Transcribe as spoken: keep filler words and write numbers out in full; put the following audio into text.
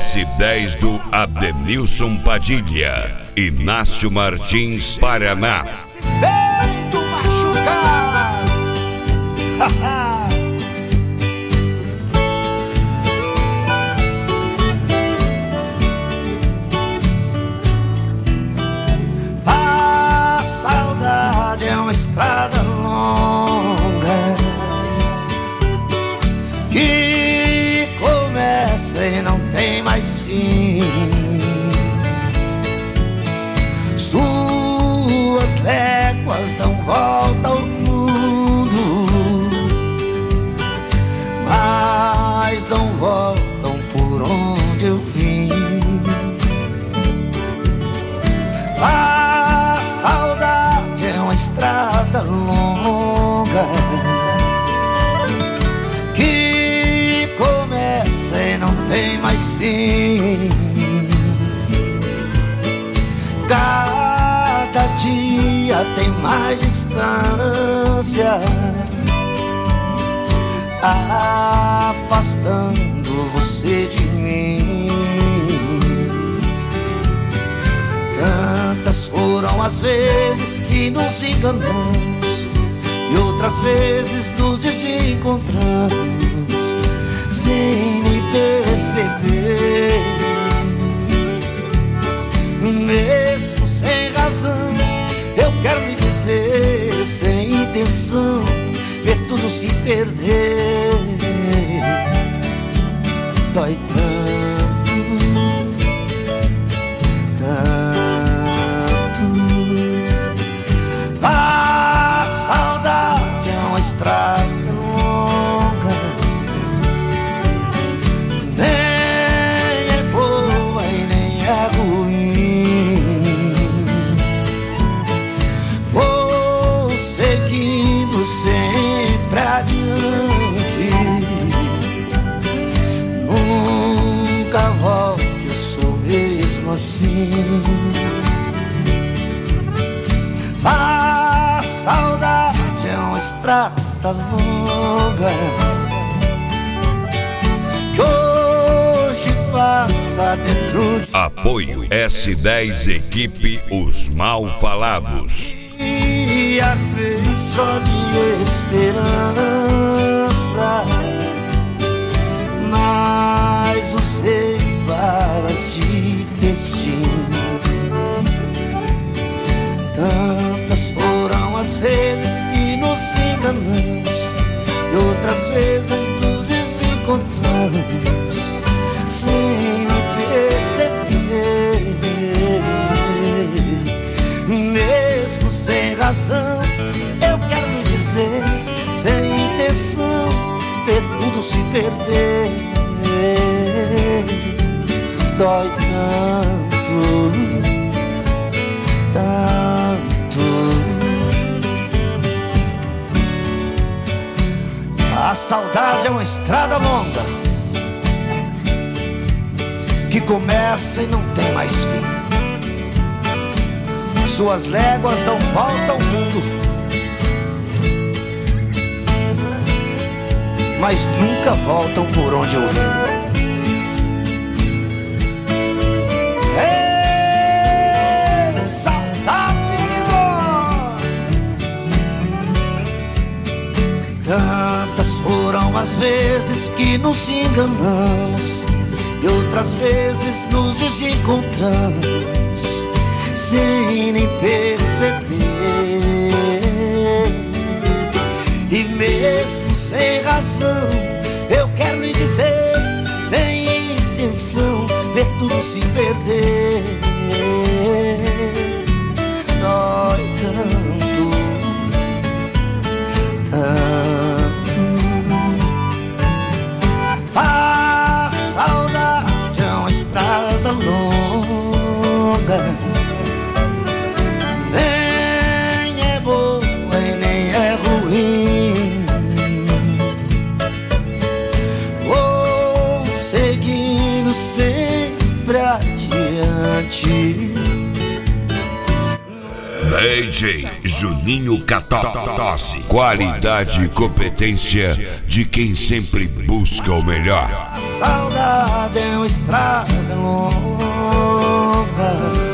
S dez do Adenilson Padilha, Inácio Martins, Paraná. Peito machucado. A saudade é uma estrada longa que começa e não tem mais fim. Suas léguas dão volta ao mundo, mas não voltam por onde eu vim. A saudade é uma estrada longa que começa e não tem mais fim. Cada dia tem mais distância, afastando você de mim. Tantas foram as vezes que nos enganamos e outras vezes nos desencontramos sem nem perceber. Mesmo sem razão, eu quero me dizer, sem intenção, ver tudo se perder. Dói tanto, tanto. A saudade é uma estrada longa, nem é boa e nem é ruim. Vou seguindo sempre adiante, nunca volto, eu sou mesmo assim. A saudade é uma estrada longa que hoje passa dentro de... Apoio S dez Equipe Os Mal Falados. E a vez só de esperança, mas usei balas de destino. Tantas foram as vezes que nos enganamos e outras vezes nos desencontramos sem perceber. Mesmo sem razão, eu quero me dizer, sem intenção, ver tudo se perder. Dói tanto, tanto. A saudade é uma estrada longa que começa e não tem mais fim. Suas léguas dão volta ao mundo, mas nunca voltam por onde eu vim. Ei, saudade de dor. Tantas foram as vezes que nos enganamos e outras vezes nos desencontramos sem nem perceber. E mesmo sem razão, eu quero lhe dizer, sem intenção, ver tudo se perder. Dói tanto, tanto. A saudade é uma estrada longa, D J Juninho Catossi. Qualidade e competência de quem sempre busca o melhor. A saudade é uma estrada longa